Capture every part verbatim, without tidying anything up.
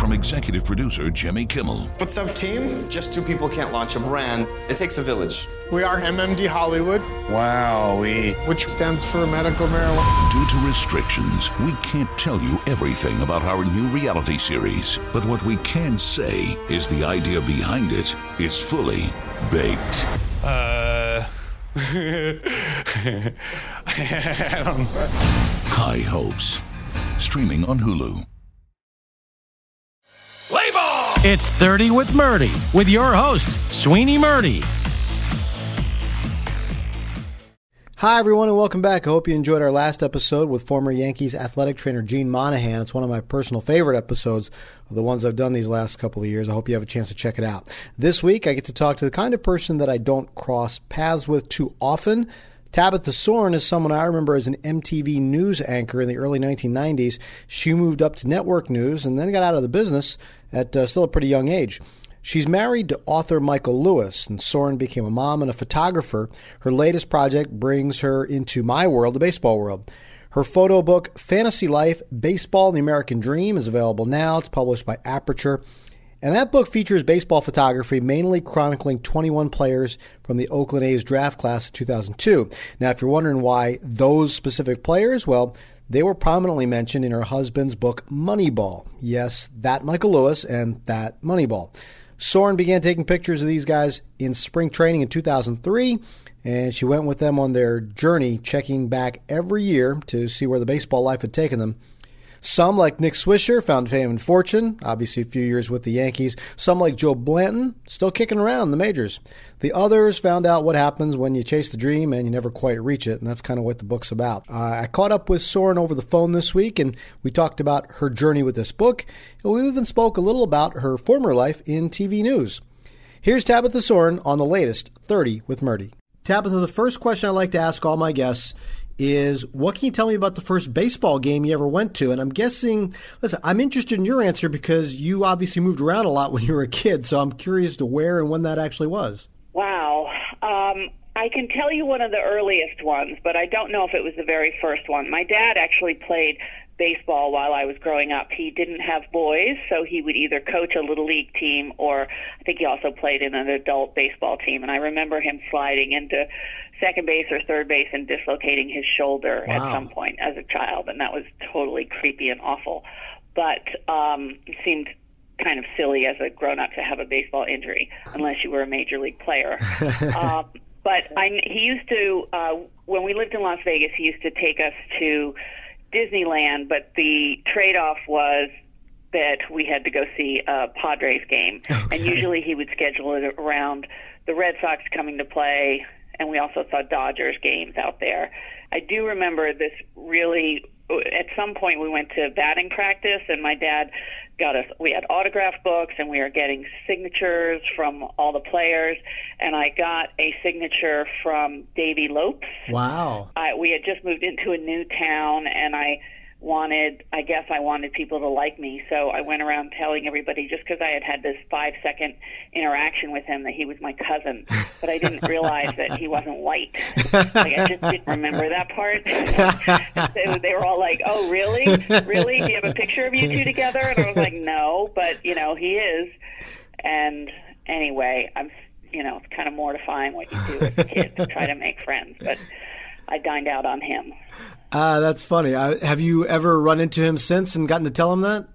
from executive producer Jimmy Kimmel. What's up, team? Just two people can't launch a brand. It takes a village. We are M M D Hollywood. Wow, we... Which stands for medical marijuana. Due to restrictions, we can't tell you everything about our new reality series. But what we can say is the idea behind it is fully baked. Uh... I don't know. High Hopes. Streaming on Hulu. Play ball! It's thirty with Murdy, with your host, Sweeney Murdy. Hi, everyone, and welcome back. I hope you enjoyed our last episode with former Yankees athletic trainer Gene Monahan. It's one of my personal favorite episodes of the ones I've done these last couple of years. I hope you have a chance to check it out. This week, I get to talk to the kind of person that I don't cross paths with too often. Tabitha Soren is someone I remember as an M T V news anchor in the early nineteen nineties. She moved up to network news and then got out of the business at uh, still a pretty young age. She's married to author Michael Lewis, and Soren became a mom and a photographer. Her latest project brings her into my world, the baseball world. Her photo book, Fantasy Life, Baseball and the American Dream, is available now. It's published by Aperture. And that book features baseball photography, mainly chronicling twenty-one players from the Oakland A's draft class of two thousand two. Now, if you're wondering why those specific players, well, they were prominently mentioned in her husband's book, Moneyball. Yes, that Michael Lewis and that Moneyball. Soren began taking pictures of these guys in spring training in two thousand three, and she went with them on their journey, checking back every year to see where the baseball life had taken them. Some, like Nick Swisher, found fame and fortune, obviously a few years with the Yankees. Some, like Joe Blanton, still kicking around in the majors. The others found out what happens when you chase the dream and you never quite reach it, and that's kind of what the book's about. Uh, I caught up with Soren over the phone this week, and we talked about her journey with this book, and we even spoke a little about her former life in T V news. Here's Tabitha Soren on the latest thirty with Murdy. Tabitha, the first question I like to ask all my guests is, what can you tell me about the first baseball game you ever went to? And I'm guessing, listen, I'm interested in your answer because you obviously moved around a lot when you were a kid, so I'm curious to where and when that actually was. Wow. Um, I can tell you one of the earliest ones, but I don't know if it was the very first one. My dad actually played baseball while I was growing up. He didn't have boys, so he would either coach a little league team or I think he also played in an adult baseball team. And I remember him sliding into second base or third base and dislocating his shoulder wow. at some point as a child, and that was totally creepy and awful. But um, it seemed kind of silly as a grown-up to have a baseball injury, unless you were a major league player. um, but I, he used to, uh, when we lived in Las Vegas, he used to take us to Disneyland, but the trade-off was that we had to go see a Padres game. Okay. And usually he would schedule it around the Red Sox coming to play, and we also saw Dodgers games out there. I do remember this really, at some point we went to batting practice, and my dad got us, we had autograph books, and we were getting signatures from all the players, and I got a signature from Davey Lopes. Wow. I, we had just moved into a new town, and I wanted, I guess I wanted people to like me, so I went around telling everybody, just because I had had this five-second interaction with him, that he was my cousin, but I didn't realize that he wasn't white. Like, I just didn't remember that part. So they were all like, oh, really? Really? Do you have a picture of you two together? And I was like, no, but, you know, he is. And anyway, I'm, you know, it's kind of mortifying what you do as a kid to try to make friends, but I dined out on him. Ah, uh, that's funny. Uh, have you ever run into him since and gotten to tell him that?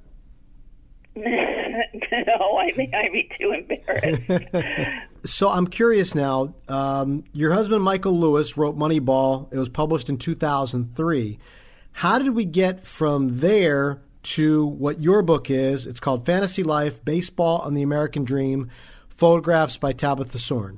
No, I think I'd be too embarrassed. So I'm curious now. Um, your husband, Michael Lewis, wrote Moneyball. It was published in two thousand three. How did we get from there to what your book is? It's called Fantasy Life, Baseball and the American Dream, Photographs by Tabitha Soren.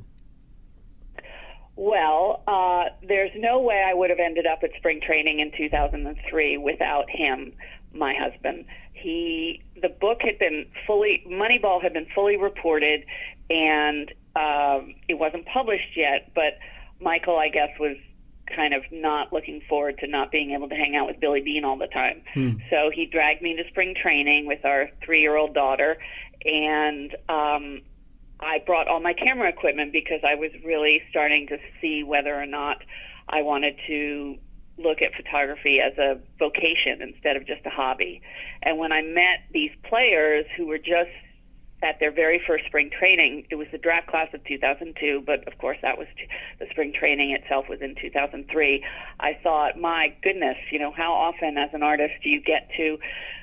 Well, uh, there's no way I would have ended up at spring training in two thousand three without him, my husband. He, the book had been fully, Moneyball had been fully reported, and um, it wasn't published yet, but Michael, I guess, was kind of not looking forward to not being able to hang out with Billy Beane all the time. Hmm. So he dragged me to spring training with our three-year-old daughter, and um, I brought all my camera equipment because I was really starting to see whether or not I wanted to look at photography as a vocation instead of just a hobby. And when I met these players who were just at their very first spring training, it was the draft class of two thousand two, but of course that was t- the spring training itself was in two thousand three. I thought, my goodness, you know, how often as an artist do you get to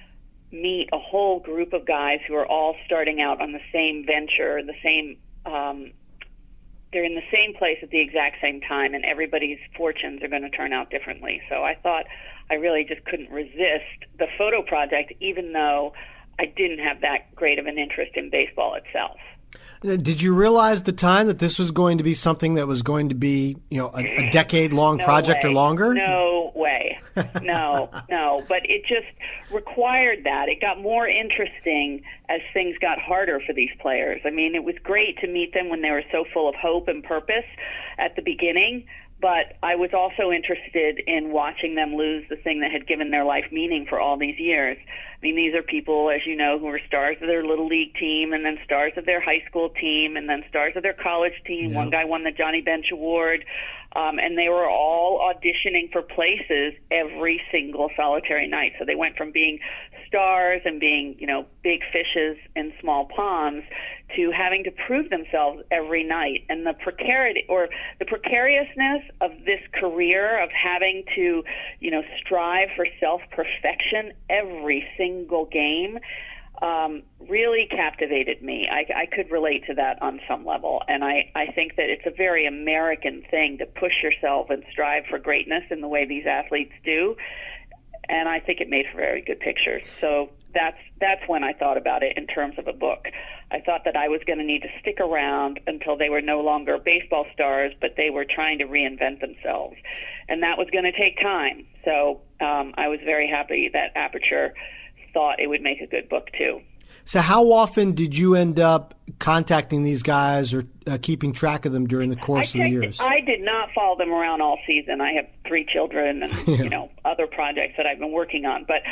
meet a whole group of guys who are all starting out on the same venture, the same, um, they're in the same place at the exact same time, and everybody's fortunes are going to turn out differently. So I thought I really just couldn't resist the photo project, even though I didn't have that great of an interest in baseball itself. Did you realize at the time that this was going to be something that was going to be, you know, a, a decade-long no project way. or longer? No way. No, no. But it just required that. It got more interesting as things got harder for these players. I mean, it was great to meet them when they were so full of hope and purpose at the beginning, but I was also interested in watching them lose the thing that had given their life meaning for all these years. I mean, these are people, as you know, who were stars of their little league team, and then stars of their high school team, and then stars of their college team. Yeah. One guy won the Johnny Bench Award, um, and they were all auditioning for places every single solitary night. So they went from being stars and being, you know, big fishes in small ponds to having to prove themselves every night. And the precarity or the precariousness of this career of having to, you know, strive for self-perfection every single game um, really captivated me. I, I could relate to that on some level. And I, I think that it's a very American thing to push yourself and strive for greatness in the way these athletes do. And I think it made for very good pictures. So that's that's when I thought about it in terms of a book. I thought that I was going to need to stick around until they were no longer baseball stars, but they were trying to reinvent themselves. And that was going to take time. So um, I was very happy that Aperture thought it would make a good book, too. So how often did you end up contacting these guys or uh, keeping track of them during the course I of the checked, years? I did not follow them around all season. I have three children and you know other projects that I've been working on. But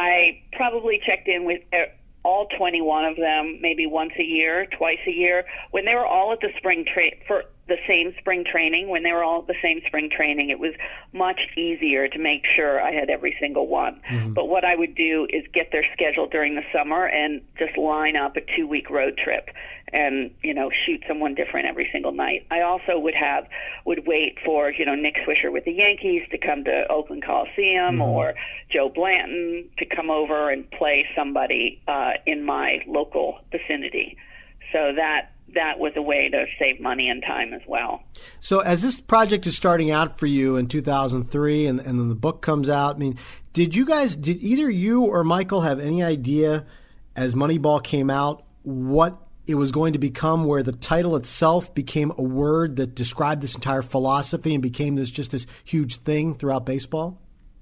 I probably checked in with all twenty-one of them, maybe once a year, twice a year, when they were all at the spring tra- for the same spring training. When they were all at the same spring training, it was much easier to make sure I had every single one. Mm-hmm. But what I would do is get their schedule during the summer and just line up a two-week road trip and, you know, shoot someone different every single night. I also would have, would wait for, you know, Nick Swisher with the Yankees to come to Oakland Coliseum mm-hmm. or Joe Blanton to come over and play somebody uh, in my local vicinity. So that that was a way to save money and time as well. So as this project is starting out for you in two thousand three and, and then the book comes out, I mean, did you guys, did either you or Michael have any idea as Moneyball came out what it was going to become, where the title itself became a word that described this entire philosophy and became this just this huge thing throughout baseball?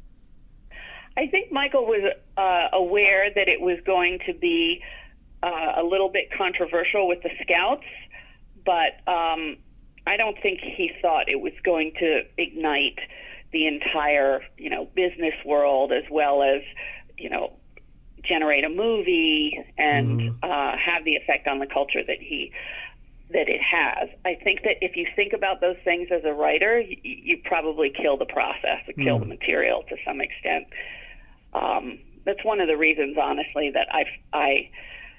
I think Michael was uh, aware that it was going to be uh, a little bit controversial with the scouts, but um, I don't think he thought it was going to ignite the entire, you know, business world as well as, you know, generate a movie and mm-hmm. uh, have the effect on the culture that he that it has. I think that if you think about those things as a writer, you, you probably kill the process, or kill mm. the material to some extent. Um, that's one of the reasons, honestly, that I I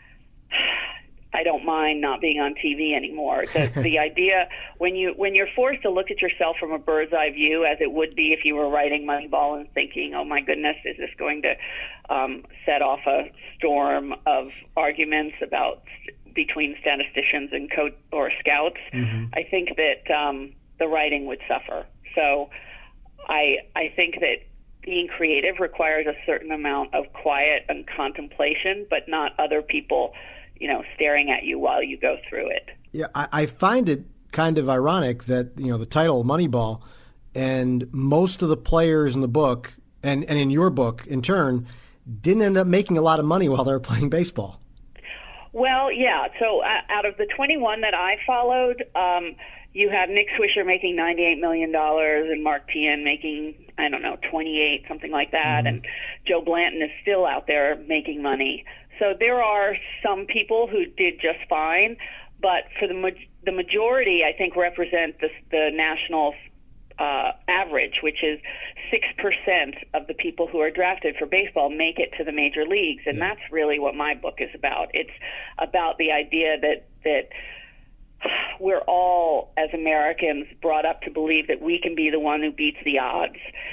I don't mind not being on T V anymore. The, the idea when you when you're forced to look at yourself from a bird's eye view, as it would be if you were writing Moneyball and thinking, "Oh my goodness, is this going to um, set off a storm of arguments about between statisticians and coach or scouts?" Mm-hmm. I think that um, the writing would suffer. So I I think that being creative requires a certain amount of quiet and contemplation, but not other people, you know, staring at you while you go through it. Yeah, I, I find it kind of ironic that, you know, the title Moneyball and most of the players in the book and, and in your book in turn didn't end up making a lot of money while they were playing baseball. Well, yeah. So uh, out of the twenty-one that I followed, um, you have Nick Swisher making ninety-eight million dollars and Mark Teahen making, I don't know, twenty-eight, something like that. Mm-hmm. And Joe Blanton is still out there making money. So there are some people who did just fine, but for the ma- the majority, I think, represent the, the national uh, average, which is six percent of the people who are drafted for baseball make it to the major leagues. And yeah. that's really what my book is about. It's about the idea that that we're all, as Americans, brought up to believe that we can be the one who beats the odds.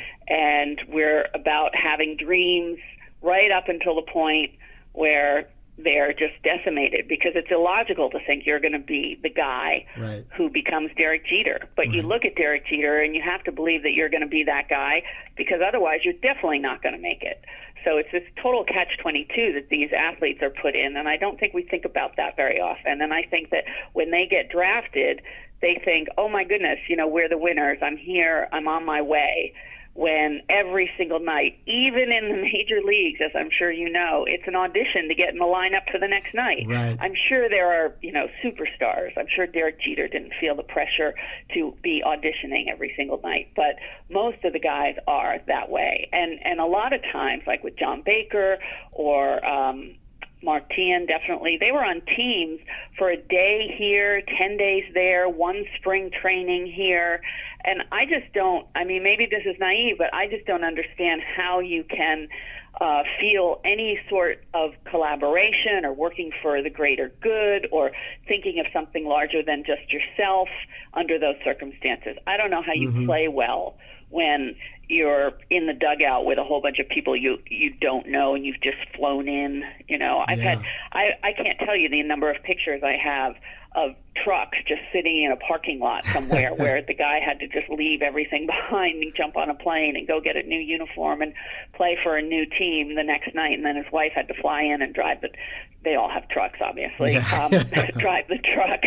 And we're about having dreams right up until the point where they're just decimated, because it's illogical to think you're going to be the guy right. who becomes Derek Jeter. But right. you look at Derek Jeter and you have to believe that you're going to be that guy, because otherwise you're definitely not going to make it. So it's this total catch twenty-two that these athletes are put in, and I don't think we think about that very often. And I think that when they get drafted, they think, oh my goodness, you know, we're the winners. I'm here. I'm on my way. When every single night, even in the major leagues, as I'm sure you know, it's an audition to get in the lineup for the next night. Right. I'm sure there are, you know, superstars. I'm sure Derek Jeter didn't feel the pressure to be auditioning every single night, but most of the guys are that way. And and a lot of times, like with John Baker or um, Mark Teahen, definitely, they were on teams for a day here, ten days there, one spring training here. And I just don't, I mean, maybe this is naive, but I just don't understand how you can uh, feel any sort of collaboration or working for the greater good or thinking of something larger than just yourself under those circumstances. I don't know how you mm-hmm. play well when you're in the dugout with a whole bunch of people you you don't know and you've just flown in. You know, I've yeah. had, I, I can't tell you the number of pictures I have of trucks just sitting in a parking lot somewhere where the guy had to just leave everything behind and jump on a plane and go get a new uniform and play for a new team the next night, and then his wife had to fly in and drive the, they all have trucks obviously, yeah. um, drive the truck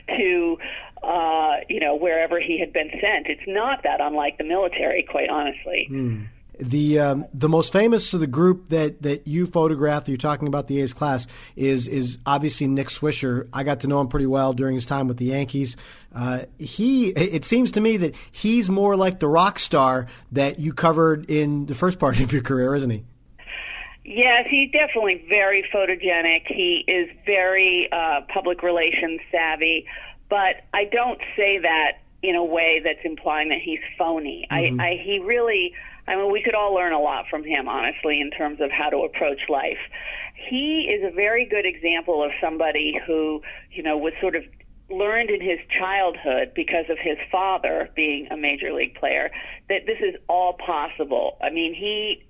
to uh, you know, wherever he had been sent. It's not that unlike the military, quite honestly. Mm. The um, the most famous of the group that, that you photographed, you're talking about the A's class, is is obviously Nick Swisher. I got to know him pretty well during his time with the Yankees. Uh, he, it seems to me that he's more like the rock star that you covered in the first part of your career, isn't he? Yes, he's definitely very photogenic. He is very uh, public relations savvy, but I don't say that in a way that's implying that he's phony. Mm-hmm. I, I he really. I mean, we could all learn a lot from him, honestly, in terms of how to approach life. He is a very good example of somebody who, you know, was sort of learned in his childhood because of his father being a major league player that this is all possible. I mean, he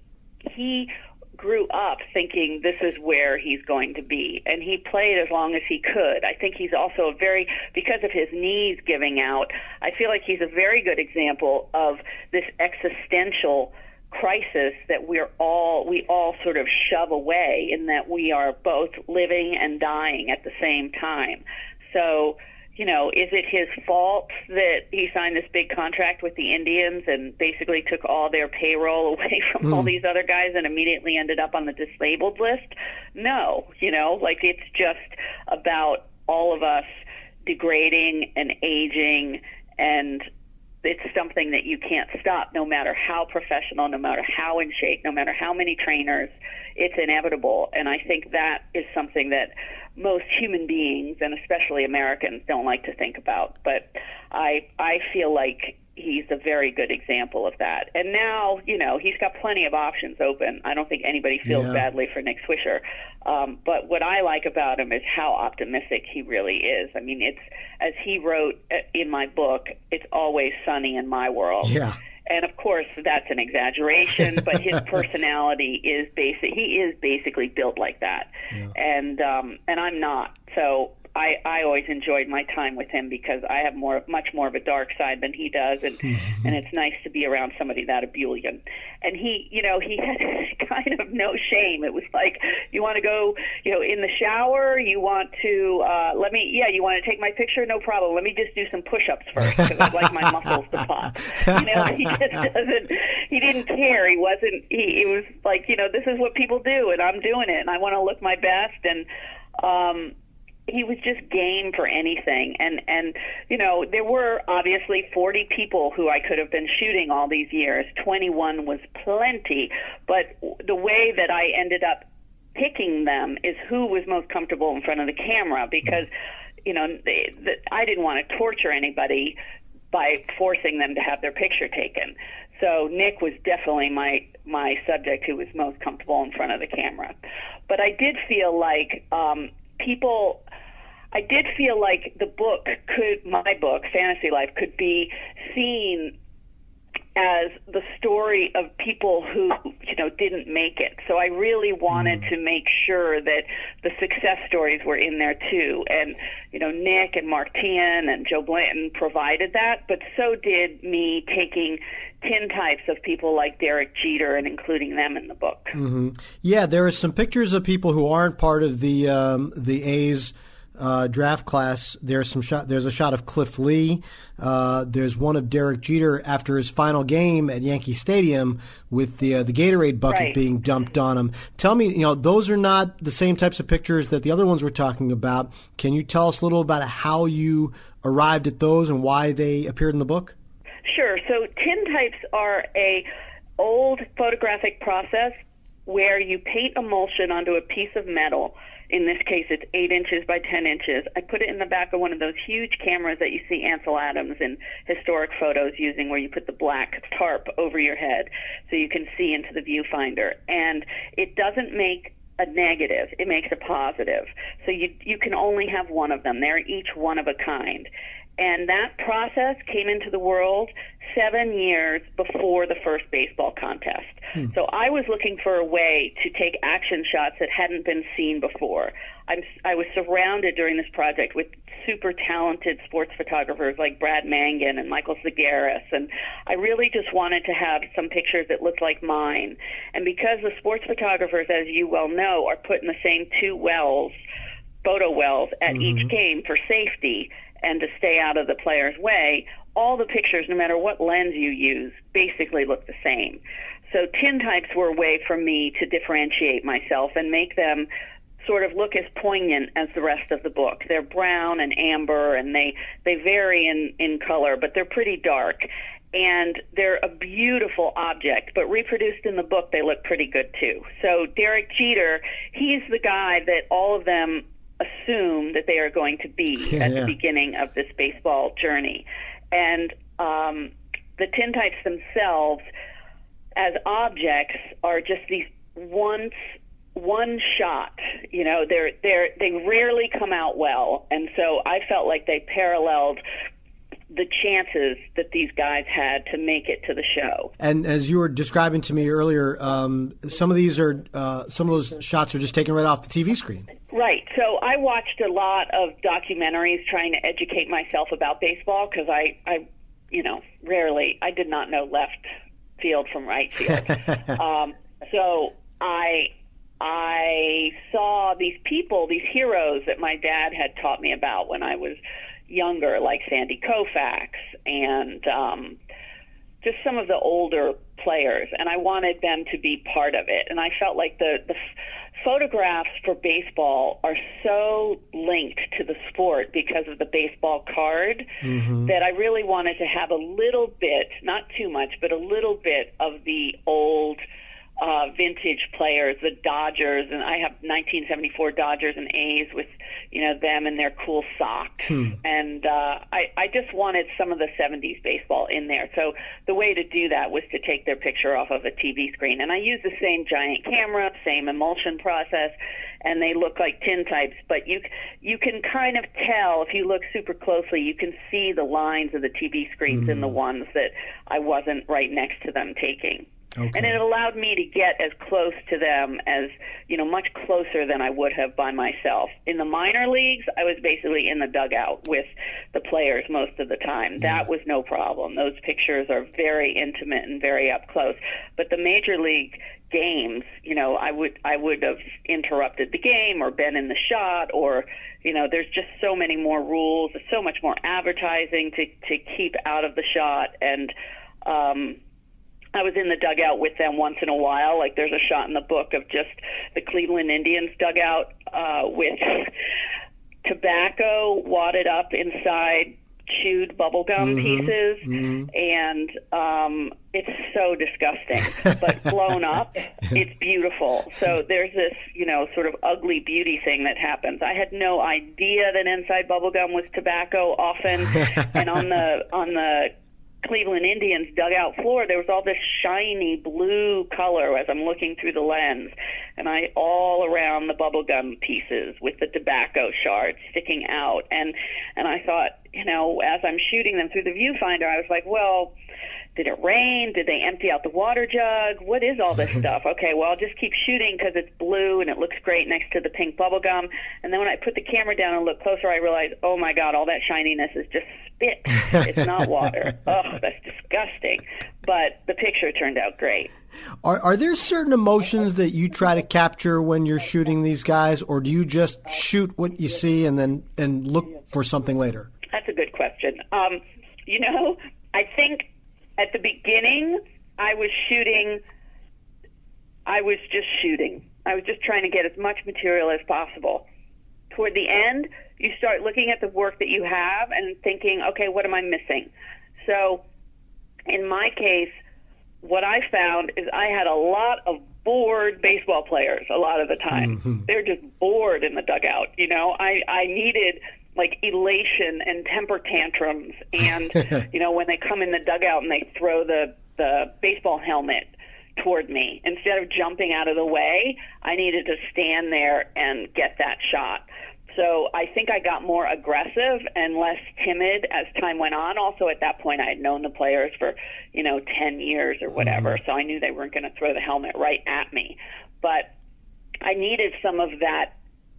he grew up thinking this is where he's going to be, and he played as long as he could. I think he's also a very, because of his knees giving out, I feel like he's a very good example of this existential crisis that we're all, we all sort of shove away, in that we are both living and dying at the same time. So, you know, is it his fault that he signed this big contract with the Indians and basically took all their payroll away from mm. all these other guys and immediately ended up on the disabled list? No, you know, like it's just about all of us degrading and aging, and it's something that you can't stop no matter how professional, no matter how in shape, no matter how many trainers. It's inevitable, and I think that is something that most human beings, and especially Americans, don't like to think about. But I I feel like he's a very good example of that. And now, you know, he's got plenty of options open. I don't think anybody feels yeah. badly for Nick Swisher. Um, but what I like about him is how optimistic he really is. I mean, it's, as he wrote in my book, it's always sunny in my world. Yeah. And of course, that's an exaggeration, but his personality is basic. He is basically built like that, yeah. and um, and I'm not. So I, I always enjoyed my time with him because I have more, much more of a dark side than he does, and and it's nice to be around somebody that ebullient. And he, you know, he had kind of no shame. It was like, you want to go, you know, in the shower, you want to, uh, let me, yeah, you want to take my picture? No problem. Let me just do some push-ups first because I'd like my muscles to pop. You know, he just doesn't, he didn't care. He wasn't, he, it was like, you know, this is what people do, and I'm doing it, and I want to look my best, and, um, he was just game for anything. And, and, you know, there were obviously forty people who I could have been shooting all these years. twenty-one was plenty. But the way that I ended up picking them is who was most comfortable in front of the camera, because, you know, they, the, I didn't want to torture anybody by forcing them to have their picture taken. So Nick was definitely my my subject who was most comfortable in front of the camera. But I did feel like um, people, I did feel like the book could, my book, Fantasy Life, could be seen as the story of people who, you know, didn't make it. So I really wanted mm. to make sure that the success stories were in there too. And, you know, Nick and Mark Teahan and Joe Blanton provided that, but so did me taking tintypes of people like Derek Jeter and including them in the book. Mm-hmm. Yeah, there are some pictures of people who aren't part of the um, the A's Uh, draft class. There's some shot. There's a shot of Cliff Lee. Uh, there's one of Derek Jeter after his final game at Yankee Stadium with the uh, the Gatorade bucket right. being dumped on him. Tell me, you know, those are not the same types of pictures that the other ones we're talking about. Can you tell us a little about how you arrived at those and why they appeared in the book? Sure. So tintypes are a old photographic process where you paint emulsion onto a piece of metal. In this case, it's eight inches by ten inches. I put it in the back of one of those huge cameras that you see Ansel Adams in historic photos using, where you put the black tarp over your head so you can see into the viewfinder. And it doesn't make a negative. It makes a positive. So you you can only have one of them. They're each one of a kind. And that process came into the world seven years before the first baseball contest. Hmm. So I was looking for a way to take action shots that hadn't been seen before. I'm, I was surrounded during this project with super talented sports photographers like Brad Mangan and Michael Zagaris, and I really just wanted to have some pictures that looked like mine. And because the sports photographers, as you well know, are put in the same two wells, photo wells, at mm-hmm. each game for safety, and to stay out of the player's way, all the pictures, no matter what lens you use, basically look the same. So tintypes were a way for me to differentiate myself and make them sort of look as poignant as the rest of the book. They're brown and amber, and they, they vary in, in color, but they're pretty dark. And they're a beautiful object, but reproduced in the book, they look pretty good too. So Derek Jeter, he's the guy that all of them assume that they are going to be yeah, at yeah. the beginning of this baseball journey. And um, the tintypes themselves, as objects, are just these once one shot. You know, they're they're they rarely come out well, and so I felt like they paralleled the chances that these guys had to make it to the show. And as you were describing to me earlier, um, some of these are uh, some of those shots are just taken right off the T V screen. Right. So I watched a lot of documentaries trying to educate myself about baseball because I, I, you know, rarely, I did not know left field from right field. um, so I, I saw these people, these heroes that my dad had taught me about when I was younger, like Sandy Koufax and um, just some of the older players, and I wanted them to be part of it. And I felt like the, the photographs for baseball are so linked to the sport because of the baseball card mm-hmm. that I really wanted to have a little bit, not too much, but a little bit of the old uh, vintage players, the Dodgers, and I have nineteen seventy-four Dodgers and A's with, you know, them and their cool socks. Hmm. And uh, I, I just wanted some of the seventies baseball in there. So the way to do that was to take their picture off of a T V screen. And I used the same giant camera, same emulsion process, and they look like tintypes. But you you can kind of tell, if you look super closely, you can see the lines of the T V screens hmm. in the ones that I wasn't right next to them taking. Okay. And it allowed me to get as close to them as, you know, much closer than I would have by myself. In the minor leagues, I was basically in the dugout with the players most of the time. Yeah. That was no problem. Those pictures are very intimate and very up close. But the major league games, you know, I would I would have interrupted the game or been in the shot, or, you know, there's just so many more rules, so much more advertising to, to keep out of the shot. And, um, I was in the dugout with them once in a while. Like, there's a shot in the book of just the Cleveland Indians dugout uh, with tobacco wadded up inside chewed bubblegum Mm-hmm. pieces, Mm-hmm. and um, it's so disgusting. But blown up, it's beautiful. So there's this, you know, sort of ugly beauty thing that happens. I had no idea that inside bubblegum was tobacco often, and on the on the Cleveland Indians dugout floor, there was all this shiny blue color as I'm looking through the lens, and I all around the bubblegum pieces with the tobacco shards sticking out. And and I thought, you know, as I'm shooting them through the viewfinder, I was like, well, did it rain? Did they empty out the water jug? What is all this stuff? Okay, well, I'll just keep shooting because it's blue and it looks great next to the pink bubblegum. And then when I put the camera down and look closer, I realized, oh, my God, all that shininess is just spit. It's not water. Oh, that's disgusting. But the picture turned out great. Are are there certain emotions that you try to capture when you're shooting these guys, or do you just shoot what you see and then and look for something later? That's a good question. Um, you know, I think at the beginning, I was shooting, I was just shooting. I was just trying to get as much material as possible. Toward the end, you start looking at the work that you have and thinking, okay, what am I missing? So in my case, what I found is I had a lot of bored baseball players a lot of the time. Mm-hmm. They're just bored in the dugout. You know, I, I needed like elation and temper tantrums, and you know, when they come in the dugout and they throw the the baseball helmet toward me, instead of jumping out of the way, I needed to stand there and get that shot. So I think I got more aggressive and less timid as time went on. Also, at that point, I had known the players for, you know, ten years or whatever, mm-hmm. so I knew they weren't going to throw the helmet right at me. But I needed some of that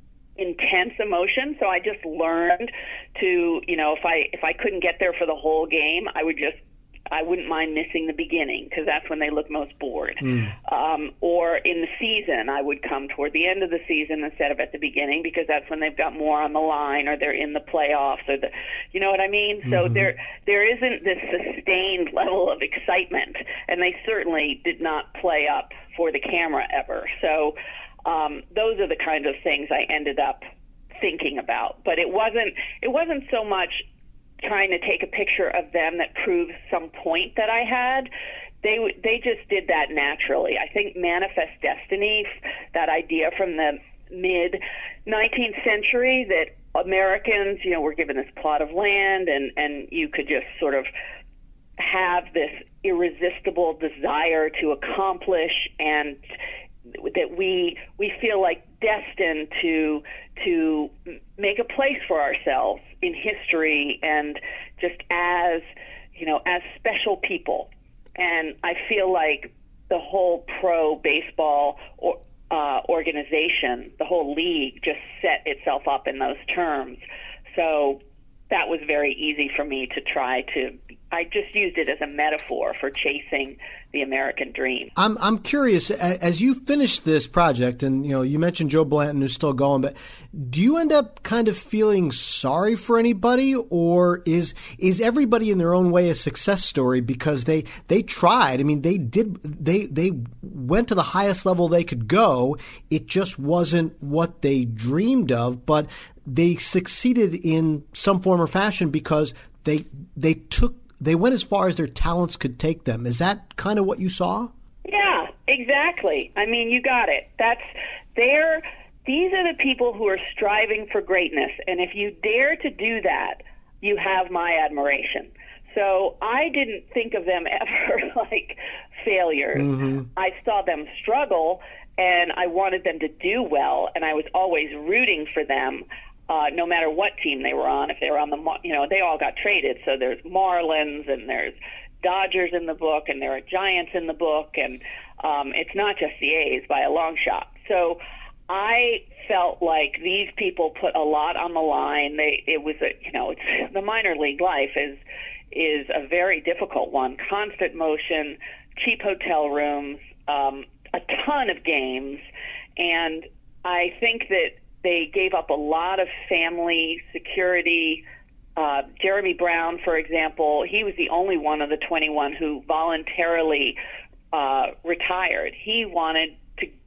intense emotion, so I just learned to, you know, if I if I couldn't get there for the whole game, I would just I wouldn't mind missing the beginning because that's when they look most bored. Mm. Um, or in the season, I would come toward the end of the season instead of at the beginning because that's when they've got more on the line or they're in the playoffs or the, you know what I mean? Mm-hmm. So there there isn't this sustained level of excitement, and they certainly did not play up for the camera ever. So um, those are the kinds of things I ended up thinking about. But it wasn't it wasn't so much trying to take a picture of them that proves some point that I had. They they just did that naturally. I think Manifest Destiny, that idea from the mid nineteenth century that Americans, you know, were given this plot of land and, and you could just sort of have this irresistible desire to accomplish, and that we we feel like destined to to make a place for ourselves in history and just as, you know, as special people. And I feel like the whole pro baseball or, uh, organization, the whole league, just set itself up in those terms. So that was very easy for me to try to, I just used it as a metaphor for chasing the American dream. I'm I'm curious, as you finish this project, and you know, you mentioned Joe Blanton who's still going, but do you end up kind of feeling sorry for anybody, or is is everybody in their own way a success story because they they tried? I mean, they did they they went to the highest level they could go. It just wasn't what they dreamed of, but they succeeded in some form or fashion because they they took They went as far as their talents could take them. Is that kind of what you saw? Yeah, exactly. I mean, you got it. That's they're these are the people who are striving for greatness, and if you dare to do that, you have my admiration. So I didn't think of them ever like failures. Mm-hmm. I saw them struggle, and I wanted them to do well, and I was always rooting for them. Uh, no matter what team they were on, if they were on the, you know, they all got traded. So there's Marlins and there's Dodgers in the book and there are Giants in the book. And um, it's not just the A's by a long shot. So I felt like these people put a lot on the line. They, it was a, you know, it's, the minor league life is, is a very difficult one. Constant motion, cheap hotel rooms, um, a ton of games. And I think that they gave up a lot of family security. Uh, Jeremy Brown, for example, he was the only one of the twenty-one who voluntarily uh, retired. He wanted to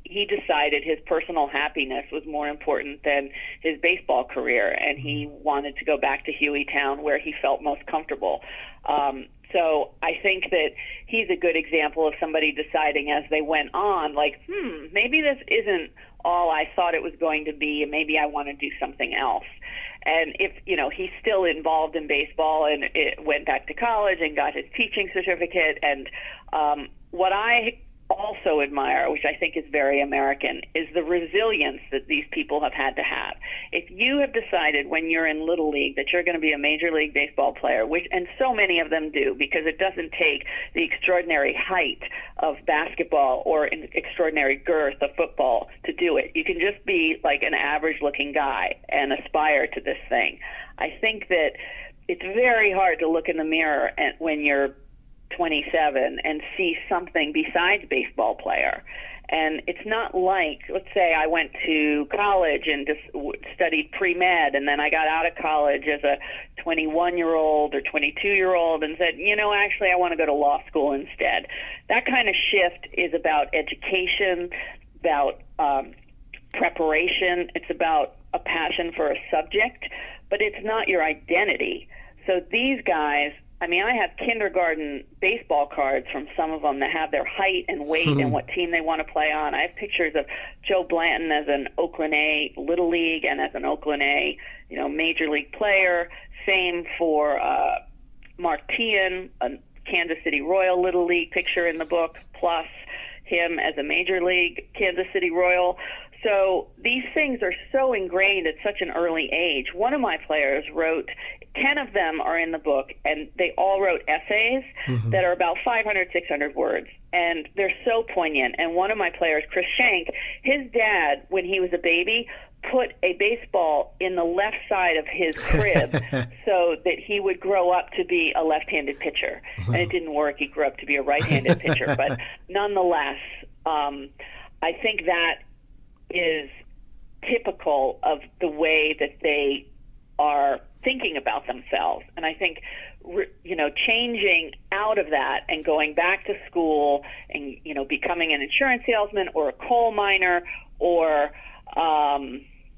he decided his personal happiness was more important than his baseball career, and he wanted to go back to Hueytown where he felt most comfortable. Um, so I think that he's a good example of somebody deciding as they went on, like, hmm, maybe this isn't all I thought it was going to be, and maybe I want to do something else. And if, you know, he's still involved in baseball and it went back to college and got his teaching certificate. And um, what I also admire, which I think is very American, is the resilience that these people have had to have. If you have decided when you're in Little League that you're going to be a Major League Baseball player, which, and so many of them do, because it doesn't take the extraordinary height of basketball or an extraordinary girth of football to do it. You can just be like an average-looking guy and aspire to this thing. I think that it's very hard to look in the mirror and, when you're twenty-seven and see something besides baseball player. And it's not like, let's say I went to college and just studied pre-med, and then I got out of college as a twenty-one-year-old or twenty-two-year-old and said, you know, actually I want to go to law school instead. That kind of shift is about education, about um, preparation. It's about a passion for a subject, but it's not your identity. So these guys, I mean, I have kindergarten baseball cards from some of them that have their height and weight and what team they want to play on. I have pictures of Joe Blanton as an Oakland A Little League and as an Oakland A, you know, Major League player. Same for uh, Mark Teahan, a Kansas City Royal Little League picture in the book, plus him as a Major League Kansas City Royal. So these things are so ingrained at such an early age. One of my players wrote, ten of them are in the book, and they all wrote essays mm-hmm. that are about five hundred, six hundred words, and they're so poignant. And one of my players, Chris Schenk, his dad, when he was a baby, put a baseball in the left side of his crib so that he would grow up to be a left-handed pitcher. And it didn't work. He grew up to be a right-handed pitcher. But nonetheless, um, I think that is typical of the way that they are thinking about themselves. And I think, you know, changing out of that and going back to school and, you know, becoming an insurance salesman or a coal miner or um,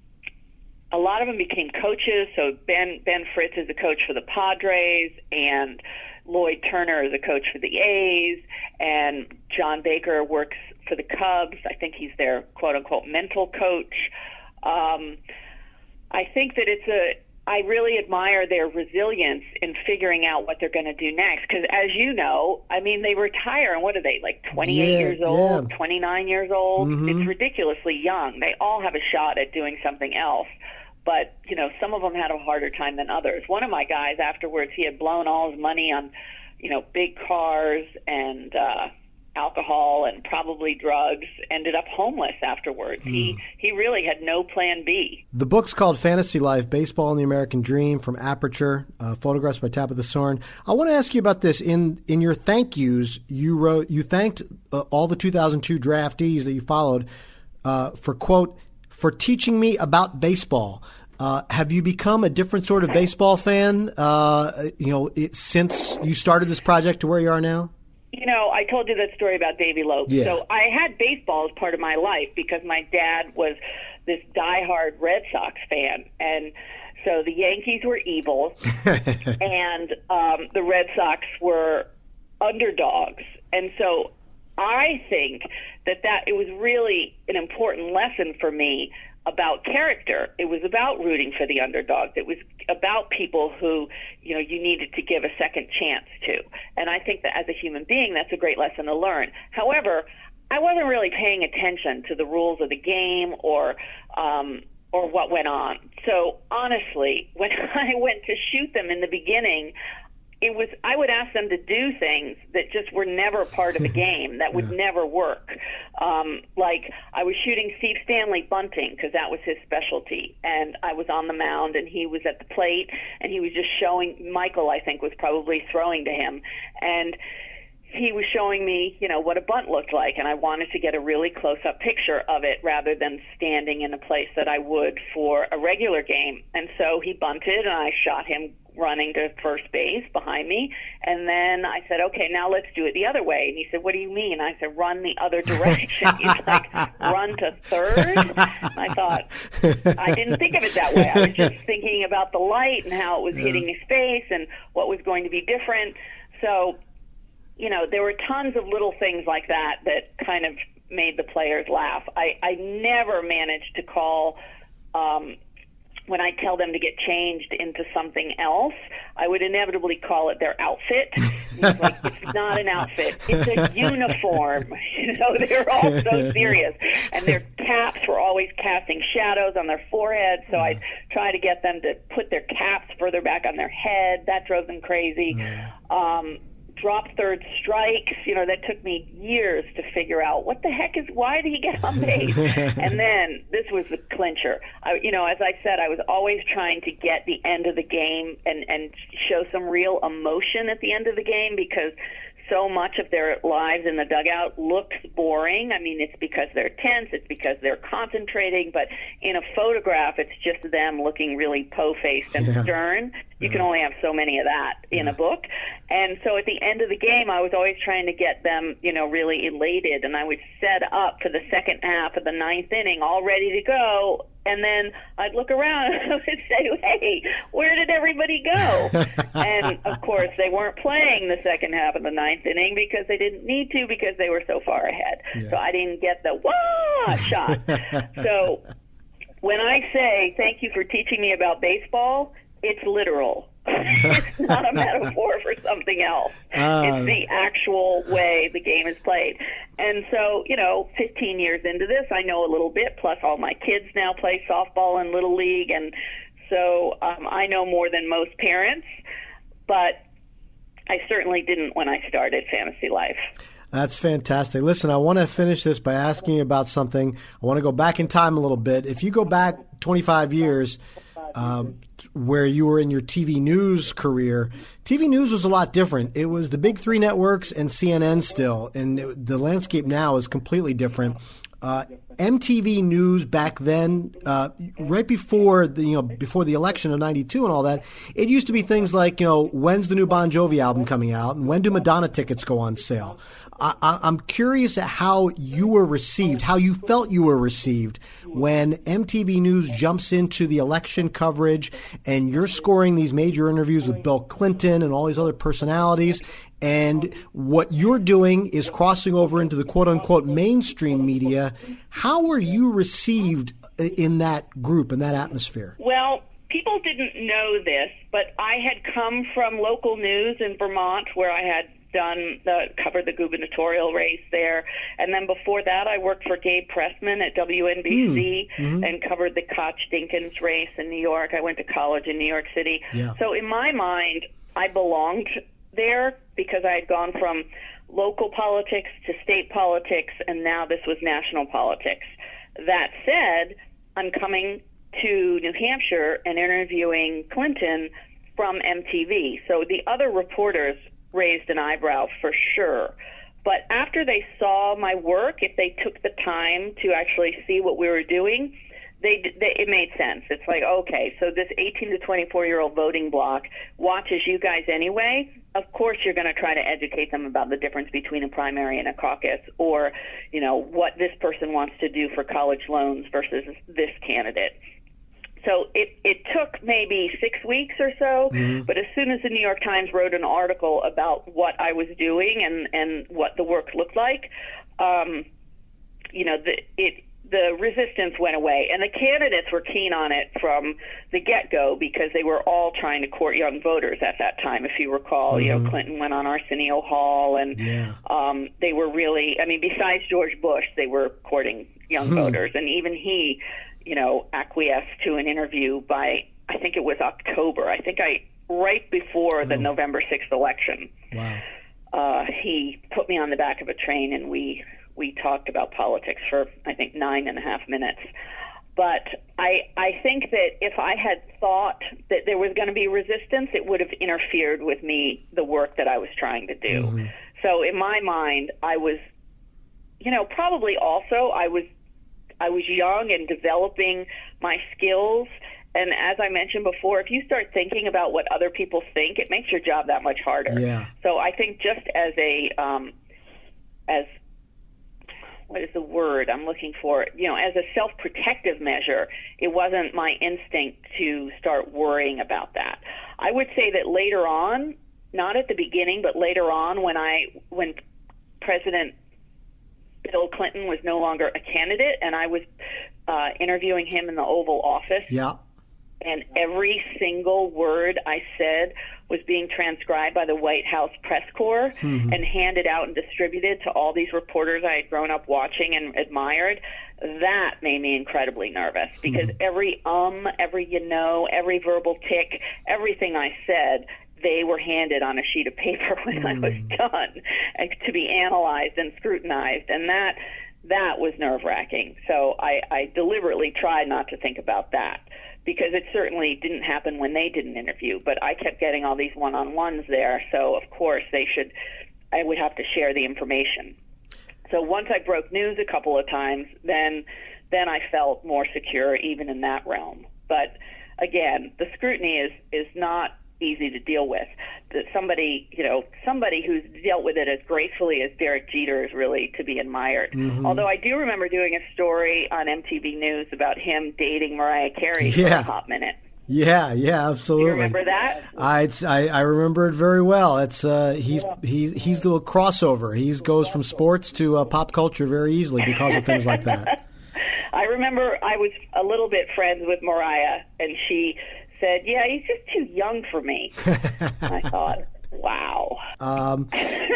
a lot of them became coaches. So Ben, Ben Fritz is a coach for the Padres, and Lloyd Turner is a coach for the A's, and John Baker works for the Cubs. I think he's their quote-unquote mental coach. Um, I think that it's a I really admire their resilience in figuring out what they're going to do next. Because as you know, I mean, they retire, and what are they, like twenty-eight yeah, years old, yeah. twenty-nine years old? Mm-hmm. It's ridiculously young. They all have a shot at doing something else. But, you know, some of them had a harder time than others. One of my guys afterwards, he had blown all his money on, you know, big cars and uh, alcohol and probably drugs, ended up homeless afterwards. Mm. He he really had no plan B. The book's called Fantasy Life, Baseball and the American Dream, from Aperture, uh, photographs by Tabitha Soren. I want to ask you about this. In in your thank yous, you wrote you thanked uh, all the two thousand two draftees that you followed uh, for, quote, for teaching me about baseball. Uh, have you become a different sort of baseball fan, uh, you know, it, since you started this project to where you are now? You know, I told you that story about Davy Lope. Yeah. So I had baseball as part of my life because my dad was this diehard Red Sox fan. And so the Yankees were evil, and um, the Red Sox were underdogs. And so I think that, that it was really an important lesson for me about character. It was about rooting for the underdogs. It was about people who, you know, you needed to give a second chance to. And I think that as a human being, that's a great lesson to learn. However, I wasn't really paying attention to the rules of the game or um, or what went on. So honestly, when I went to shoot them in the beginning, it was I would ask them to do things that just were never part of the game, that would yeah. never work. Um, like I was shooting Steve Stanley bunting because that was his specialty, and I was on the mound and he was at the plate and he was just showing, Michael I think was probably throwing to him, and he was showing me, you know, what a bunt looked like, and I wanted to get a really close-up picture of it rather than standing in a place that I would for a regular game. And so he bunted, and I shot him running to first base behind me. And then I said, okay, now let's do it the other way. And he said, what do you mean? I said, run the other direction. He's like, run to third? I thought, I didn't think of it that way. I was just thinking about the light and how it was yeah. hitting his face and what was going to be different. So, you know, there were tons of little things like that that kind of made the players laugh. I, I never managed to call, um, when I tell them to get changed into something else, I would inevitably call it their outfit. It's like, it's not an outfit. It's a uniform. You know, they're all so serious. And their caps were always casting shadows on their foreheads, so I'd try to get them to put their caps further back on their head. That drove them crazy. Um, drop third strikes, you know, that took me years to figure out what the heck is, why did he get on base? And then this was the clincher. I, you know, as I said, I was always trying to get the end of the game and, and show some real emotion at the end of the game, because so much of their lives in the dugout looks boring. I mean, it's because they're tense, it's because they're concentrating, but in a photograph, it's just them looking really po-faced and yeah. stern. You yeah. can only have so many of that in yeah. a book. And so at the end of the game, I was always trying to get them, you know, really elated, and I would set up for the second half of the ninth inning, all ready to go. And then I'd look around and I would say, hey, where did everybody go? And, of course, they weren't playing the second half of the ninth inning because they didn't need to, because they were so far ahead. Yeah. So I didn't get the wah shot. So when I say thank you for teaching me about baseball, it's literal. It's not a metaphor for something else. Uh, it's the actual way the game is played. And so, you know, fifteen years into this, I know a little bit, plus all my kids now play softball in Little League, and so um, I know more than most parents, but I certainly didn't when I started Fantasy Life. That's fantastic. Listen, I want to finish this by asking you about something. I want to go back in time a little bit. If you go back twenty-five years, Um, where you were in your T V news career, T V news was a lot different. It was the big three networks and C N N still, and it, the landscape now is completely different. Uh, M T V News back then, uh, right before the you know before the election of ninety-two and all that, it used to be things like, you know, when's the new Bon Jovi album coming out, and when do Madonna tickets go on sale. I, I, I'm curious at how you were received, how you felt you were received when M T V News jumps into the election coverage and you're scoring these major interviews with Bill Clinton and all these other personalities, and what you're doing is crossing over into the quote-unquote mainstream media. How were you received in that group, in that atmosphere? Well, people didn't know this, but I had come from local news in Vermont, where I had done the, covered the gubernatorial race there, and then before that I worked for Gabe Pressman at W N B C mm-hmm. and covered the Koch-Dinkins race in New York. I went to college in New York City. Yeah. So in my mind, I belonged there because I had gone from local politics to state politics, and now this was national politics. That said, I'm coming to New Hampshire and interviewing Clinton from M T V. So the other reporters raised an eyebrow for sure. But after they saw my work, if they took the time to actually see what we were doing, they, they it made sense. It's like, okay, so this eighteen to twenty-four-year-old voting bloc watches you guys anyway. Of course you're going to try to educate them about the difference between a primary and a caucus, or, you know, what this person wants to do for college loans versus this candidate. So it, it took maybe six weeks or so, mm-hmm. but as soon as the New York Times wrote an article about what I was doing and, and what the work looked like, um, you know, the, it, the resistance went away. And the candidates were keen on it from the get-go because they were all trying to court young voters at that time. If you recall, mm-hmm. you know, Clinton went on Arsenio Hall, and yeah. um, they were really, I mean, besides George Bush, they were courting young hmm. voters. And even he, you know, acquiesced to an interview by, I think it was October. I think I, right before the oh. November sixth election. Wow. Uh, he put me on the back of a train, and we, we talked about politics for, I think, nine and a half minutes. But I, I think that if I had thought that there was going to be resistance, it would have interfered with me, the work that I was trying to do. Mm-hmm. So in my mind, I was, you know, probably also I was I was young and developing my skills, And as I mentioned before, if you start thinking about what other people think, it makes your job that much harder. Yeah. So I think just as a, um, as, what is the word I'm looking for? You know, as a self-protective measure, it wasn't my instinct to start worrying about that. I would say that later on, not at the beginning, but later on when I, when President Bill Clinton was no longer a candidate and I was uh, interviewing him in the Oval Office. Yeah. And every single word I said was being transcribed by the White House press corps mm-hmm. and handed out and distributed to all these reporters I had grown up watching and admired. That made me incredibly nervous because mm-hmm. every um, every you know, every verbal tick, everything I said, they were handed on a sheet of paper when mm. I was done and to be analyzed and scrutinized. And that that was nerve-wracking. So I, I deliberately tried not to think about that, because it certainly didn't happen when they did an interview, but I kept getting all these one-on-ones there, so of course they should, I would have to share the information. So once I broke news a couple of times, then then I felt more secure even in that realm. But again, the scrutiny is, is not easy to deal with. That somebody, you know, somebody who's dealt with it as gracefully as Derek Jeter is really to be admired. Mm-hmm. Although I do remember doing a story on M T V News about him dating Mariah Carey yeah. for a hot minute. Yeah, yeah, absolutely. Do you remember that? I, I I remember it very well. It's uh he's he's he's the crossover. He goes from sports to uh, pop culture very easily because of things like that. I remember I was a little bit friends with Mariah, and she said, "Yeah, he's just too young for me." I thought, wow. Um,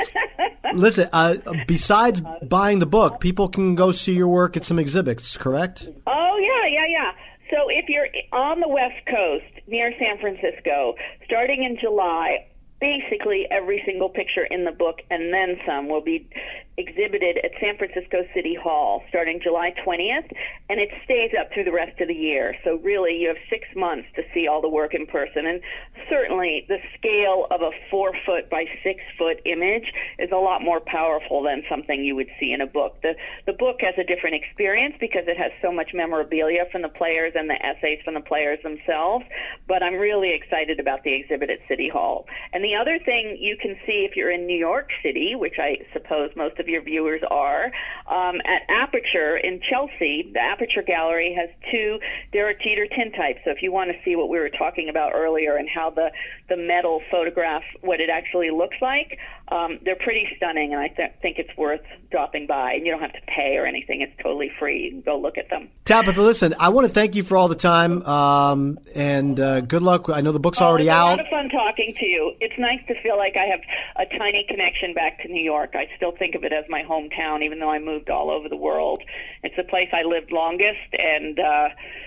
listen, uh, besides buying the book, people can go see your work at some exhibits, correct? Oh, yeah, yeah, yeah. So if you're on the West Coast, near San Francisco, starting in July, basically every single picture in the book and then some will be exhibited at San Francisco City Hall starting July twentieth, and it stays up through the rest of the year. So really you have six months to see all the work in person. And certainly the scale of a four-foot by six-foot image is a lot more powerful than something you would see in a book. The, the book has a different experience because it has so much memorabilia from the players and the essays from the players themselves, but I'm really excited about the exhibit at City Hall. And the other thing you can see if you're in New York City, which I suppose most of your viewers are, um, at Aperture in Chelsea, the Aperture Gallery has two Derek Jeter tintypes. So if you want to see what we were talking about earlier and how the, the metal photograph, what it actually looks like, um, they're pretty stunning, and I th- think it's worth dropping by. And you don't have to pay or anything. It's totally free. You can go look at them. Tabitha, listen, I want to thank you for all the time, um, and uh, good luck. I know the book's oh, already it's out. It's a lot of fun talking to you. It's nice to feel like I have a tiny connection back to New York. I still think of it as my hometown, even though I moved all over the world. It's the place I lived longest, and uh,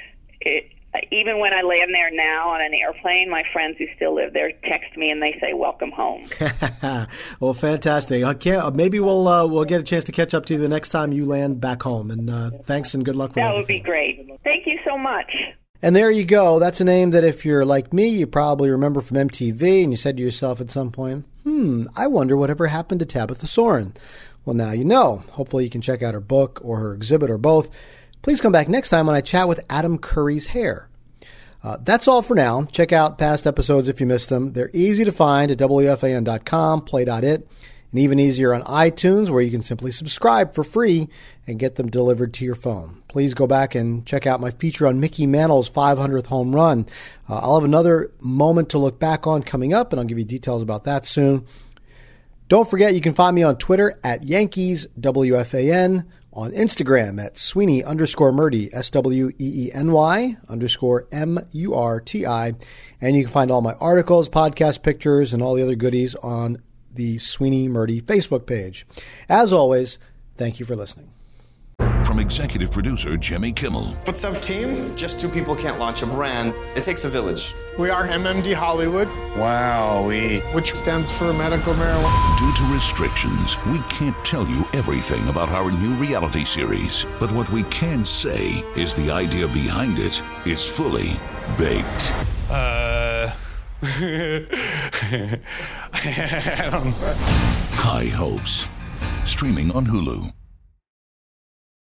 it, even when I land there now on an airplane, my friends who still live there text me and they say, "Welcome home." Well, fantastic. I can't, maybe we'll uh, we'll get a chance to catch up to you the next time you land back home. And uh, thanks and good luck with that. That everything. would be great. Thank you so much. And there you go. That's a name that if you're like me, you probably remember from M T V, and you said to yourself at some point, hmm, I wonder whatever happened to Tabitha Soren. Well, now you know. Hopefully you can check out her book or her exhibit or both. Please come back next time when I chat with Adam Curry's hair. Uh, that's all for now. Check out past episodes if you missed them. They're easy to find at W F A N dot com, play dot it, and even easier on iTunes, where you can simply subscribe for free and get them delivered to your phone. Please go back and check out my feature on Mickey Mantle's five hundredth home run. Uh, I'll have another moment to look back on coming up, and I'll give you details about that soon. Don't forget, you can find me on Twitter at Yankees W F A N, on Instagram at Sweeney underscore Murti, S W E E N Y underscore M U R T I, and you can find all my articles, podcast pictures, and all the other goodies on the Sweeney Murti Facebook page. As always, thank you for listening. From executive producer Jimmy Kimmel. What's up, team? Just two people can't launch a brand. It takes a village. We are M M D Hollywood. Wow, we... Which stands for medical marijuana. Due to restrictions, we can't tell you everything about our new reality series. But what we can say is the idea behind it is fully baked. Uh... I don't know. High Hopes. Streaming on Hulu.